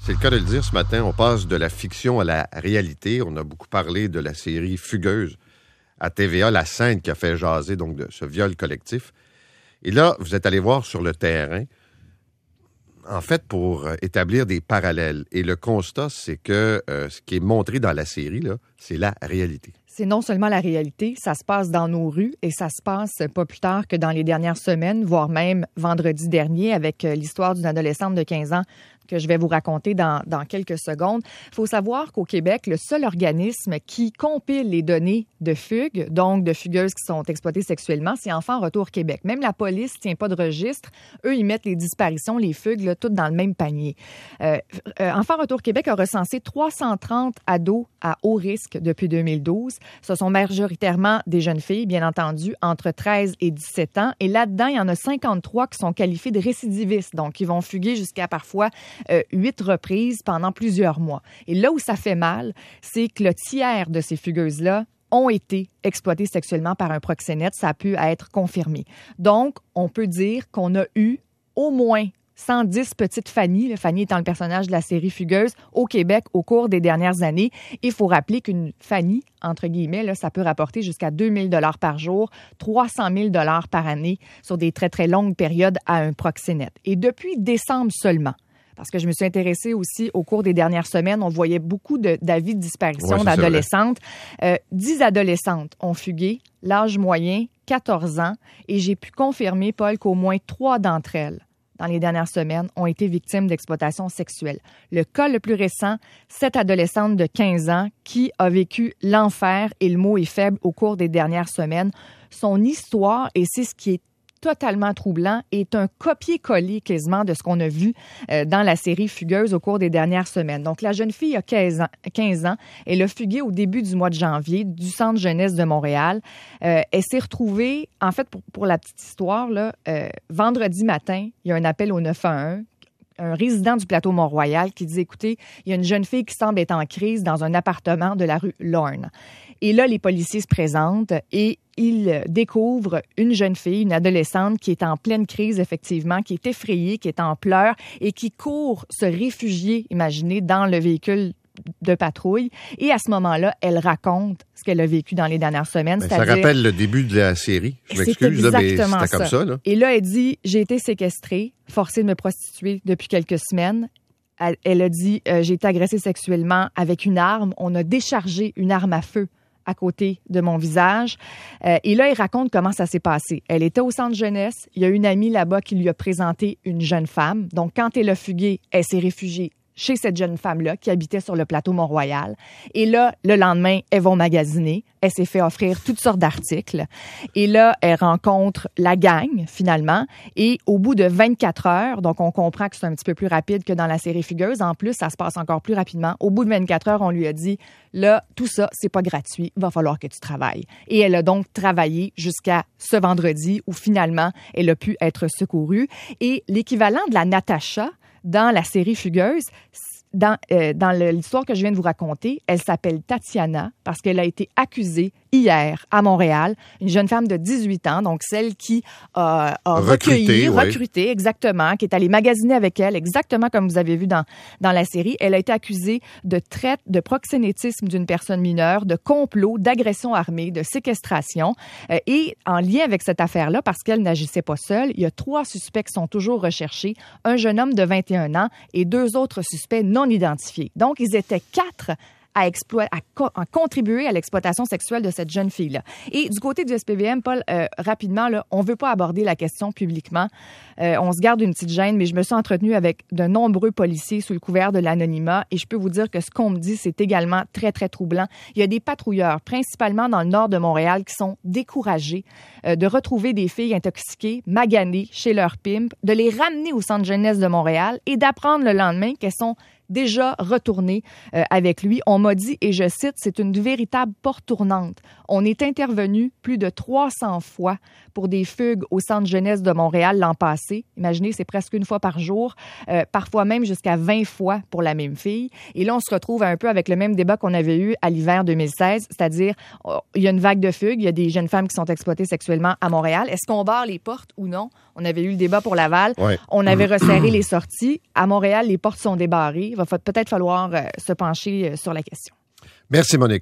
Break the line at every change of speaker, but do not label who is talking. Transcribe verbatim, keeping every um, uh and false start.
C'est le cas de le dire ce matin. On passe de la fiction à la réalité. On a beaucoup parlé de la série Fugueuse à T V A, la scène qui a fait jaser donc de ce viol collectif. Et là, vous êtes allé voir sur le terrain, en fait, pour établir des parallèles. Et le constat, c'est que euh, ce qui est montré dans la série, là, c'est la réalité.
C'est non seulement la réalité, ça se passe dans nos rues et ça se passe pas plus tard que dans les dernières semaines, voire même vendredi dernier avec l'histoire d'une adolescente de quinze ans que je vais vous raconter dans, dans quelques secondes. Il faut savoir qu'au Québec, le seul organisme qui compile les données de fugues, donc de fugueuses qui sont exploitées sexuellement, c'est Enfants Retour Québec. Même la police ne tient pas de registre. Eux, ils mettent les disparitions, les fugues, là, toutes dans le même panier. Euh, euh, Enfants Retour Québec a recensé trois cent trente ados à haut risque depuis deux mille douze. Ce sont majoritairement des jeunes filles, bien entendu, entre treize et dix-sept ans. Et là-dedans, il y en a cinquante-trois qui sont qualifiés de récidivistes, donc qui vont fuguer jusqu'à parfois euh, huit reprises pendant plusieurs mois. Et là où ça fait mal, c'est que le tiers de ces fugueuses-là ont été exploitées sexuellement par un proxénète. Ça a pu être confirmé. Donc, on peut dire qu'on a eu au moins cent dix petites Fanny, Fanny étant le personnage de la série Fugueuse, au Québec au cours des dernières années. Il faut rappeler qu'une Fanny, entre guillemets, là, ça peut rapporter jusqu'à deux mille dollars par jour, trois cent mille dollars par année sur des très, très longues périodes à un proxénète. Et depuis décembre seulement, parce que je me suis intéressée aussi au cours des dernières semaines, on voyait beaucoup de, d'avis de disparition ouais, d'adolescentes. Euh, dix adolescentes ont fugué, l'âge moyen, quatorze ans, et j'ai pu confirmer, Paul, qu'au moins trois d'entre elles, dans les dernières semaines, ont été victimes d'exploitation sexuelle. Le cas le plus récent, cette adolescente de quinze ans qui a vécu l'enfer, et le mot est faible, au cours des dernières semaines. Son histoire, et c'est ce qui est totalement troublant, est un copier-coller quasiment de ce qu'on a vu euh, dans la série Fugueuse au cours des dernières semaines. Donc, la jeune fille a quinze ans. quinze ans. Elle a fugué au début du mois de janvier du Centre jeunesse de Montréal. Euh, elle s'est retrouvée, en fait, pour, pour la petite histoire, là, euh, vendredi matin, il y a un appel au neuf un un. Un résident du plateau Mont-Royal qui dit, écoutez, il y a une jeune fille qui semble être en crise dans un appartement de la rue Lorne. Et là, les policiers se présentent et ils découvrent une jeune fille, une adolescente qui est en pleine crise, effectivement, qui est effrayée, qui est en pleurs et qui court se réfugier, imaginez, dans le véhicule de patrouille. Et à ce moment-là, elle raconte ce qu'elle a vécu dans les dernières semaines.
Ben, ça rappelle le début de la série. Je m'excuse, là, mais c'était comme ça. Là.
Et là, elle dit, j'ai été séquestrée, forcée de me prostituer depuis quelques semaines. Elle, elle a dit, euh, j'ai été agressée sexuellement avec une arme. On a déchargé une arme à feu à côté de mon visage. Euh, et là, elle raconte comment ça s'est passé. Elle était au centre jeunesse. Il y a une amie là-bas qui lui a présenté une jeune femme. Donc, quand elle a fugué, elle s'est réfugiée chez cette jeune femme-là qui habitait sur le plateau Mont-Royal. Et là, le lendemain, elles vont magasiner. Elle s'est fait offrir toutes sortes d'articles. Et là, elle rencontre la gang, finalement. Et au bout de vingt-quatre heures, donc on comprend que c'est un petit peu plus rapide que dans la série Fugueuse. En plus, ça se passe encore plus rapidement. Au bout de vingt-quatre heures, on lui a dit, là, tout ça, c'est pas gratuit. Il va falloir que tu travailles. Et elle a donc travaillé jusqu'à ce vendredi où finalement, elle a pu être secourue. Et l'équivalent de la Natacha, dans la série Fugueuse, dans, euh, dans le, l'histoire que je viens de vous raconter, elle s'appelle Tatiana parce qu'elle a été accusée hier à Montréal, une jeune femme de dix-huit ans, donc celle qui a, a
recruté,
recueilli,
ouais.
recruté, exactement, qui est allée magasiner avec elle, exactement comme vous avez vu dans, dans la série. Elle a été accusée de traite, de proxénétisme d'une personne mineure, de complot, d'agression armée, de séquestration. Euh, et en lien avec cette affaire-là, parce qu'elle n'agissait pas seule, il y a trois suspects qui sont toujours recherchés, un jeune homme de vingt et un ans et deux autres suspects non identifiés. Donc, ils étaient quatre à, exploiter, à, co- à contribuer à l'exploitation sexuelle de cette jeune fille-là. Et du côté du S P V M, Paul, euh, rapidement, là, on ne veut pas aborder la question publiquement. Euh, on se garde une petite gêne, mais je me suis entretenue avec de nombreux policiers sous le couvert de l'anonymat et je peux vous dire que ce qu'on me dit, c'est également très, très troublant. Il y a des patrouilleurs, principalement dans le nord de Montréal, qui sont découragés euh, de retrouver des filles intoxiquées, maganées chez leur pimp, de les ramener au centre jeunesse de Montréal et d'apprendre le lendemain qu'elles sont déjà retourné euh, avec lui. On m'a dit, et je cite, c'est une véritable porte tournante. On est intervenu plus de trois cents fois pour des fugues au centre jeunesse de Montréal l'an passé. Imaginez, c'est presque une fois par jour, euh, parfois même jusqu'à vingt fois pour la même fille. Et là, on se retrouve un peu avec le même débat qu'on avait eu à l'hiver deux mille seize, c'est-à-dire, oh, il y a une vague de fugues, il y a des jeunes femmes qui sont exploitées sexuellement à Montréal. Est-ce qu'on barre les portes ou non? On avait eu le débat pour Laval.
Ouais.
On avait resserré les sorties. À Montréal, les portes sont débarrées. Il va peut-être falloir euh, se pencher euh, sur la question.
Merci, Monique.